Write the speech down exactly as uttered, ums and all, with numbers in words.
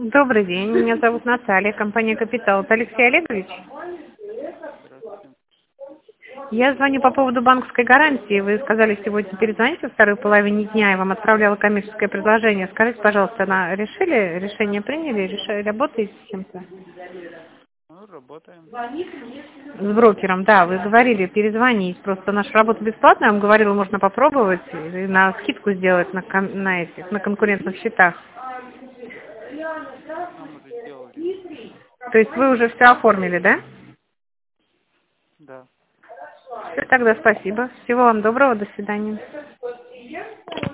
Добрый день, меня зовут Наталья, компания «Капитал». Это Алексей Олегович? Здравствуйте. Я звоню по поводу банковской гарантии. Вы сказали сегодня перезвонить во второй половине дня, я вам отправляла коммерческое предложение. Скажите, пожалуйста, на решили, решение приняли, решили, работаете с чем-то? Ну, работаем. С брокером, да, вы говорили перезвонить. Просто наша работа бесплатная, я вам говорила, можно попробовать и на скидку сделать на, кон- на этих, на конкурентных счетах. Нам уже сделали. То есть вы уже все оформили, да? Да. Все, тогда спасибо. Всего вам доброго, до свидания.